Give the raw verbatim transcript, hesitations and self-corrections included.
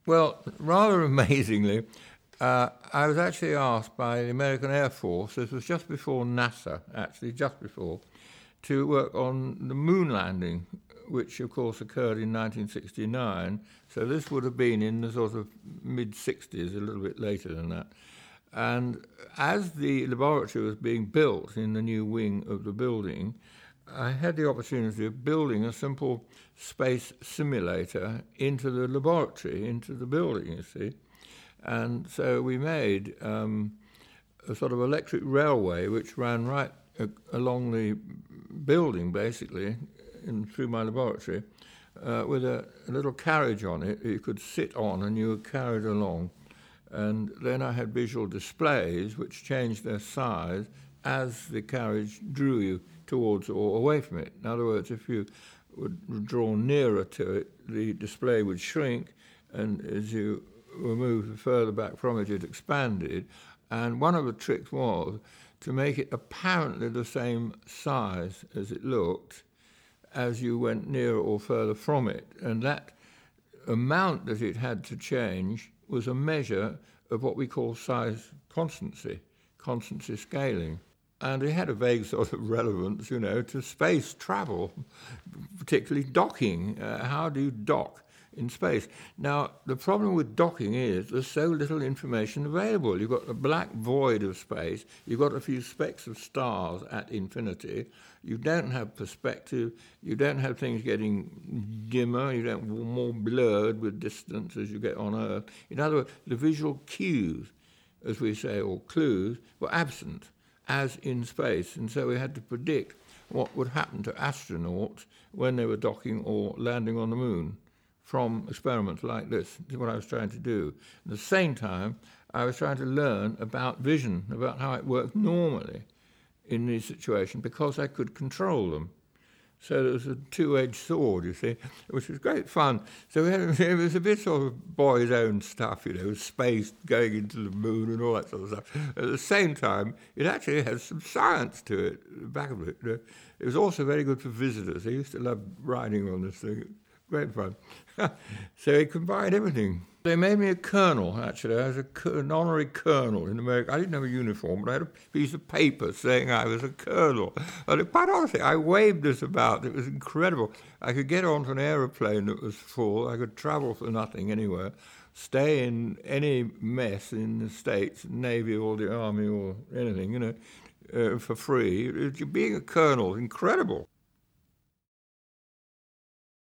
Well, rather amazingly, uh, I was actually asked by the American Air Force, this was just before NASA, actually, just before, to work on the moon landing, which of course occurred in nineteen sixty-nine. So this would have been in the sort of mid-sixties, a little bit later than that. And as the laboratory was being built in the new wing of the building, I had the opportunity of building a simple space simulator into the laboratory, into the building, you see. And so we made um, a sort of electric railway which ran right uh, along the building, basically, in, through my laboratory, uh, with a, a little carriage on it you could sit on and you were carried along. And then I had visual displays which changed their size as the carriage drew you towards or away from it. In other words, if you would draw nearer to it, the display would shrink, and as you were moved further back from it, it expanded. And one of the tricks was to make it apparently the same size as it looked as you went nearer or further from it. And that amount that it had to change was a measure of what we call size constancy, constancy scaling. And it had a vague sort of relevance, you know, to space travel, particularly docking. Uh, how do you dock in space? Now, the problem with docking is there's so little information available. You've got a black void of space. You've got a few specks of stars at infinity. You don't have perspective. You don't have things getting dimmer. You don't more blurred with distance as you get on Earth. In other words, the visual cues, as we say, or clues, were absent, as in space. And so we had to predict what would happen to astronauts when they were docking or landing on the moon from experiments like this. This is what I was trying to do. At the same time, I was trying to learn about vision, about how it works normally in these situations, because I could control them. So there was a two-edged sword, you see, which was great fun. So we had, it was a bit sort of boys' own stuff, you know, space, going into the moon and all that sort of stuff. At the same time, it actually has some science to it, the back of it. It was also very good for visitors. I used to love riding on this thing. Great fun. So it combined everything. They made me a colonel, actually. I was a, an honorary colonel in America. I didn't have a uniform, but I had a piece of paper saying I was a colonel. And quite honestly, I waved this about. It was incredible. I could get onto an aeroplane that was full. I could travel for nothing anywhere, stay in any mess in the States, Navy or the Army or anything, you know, uh, for free. It, being a colonel, incredible.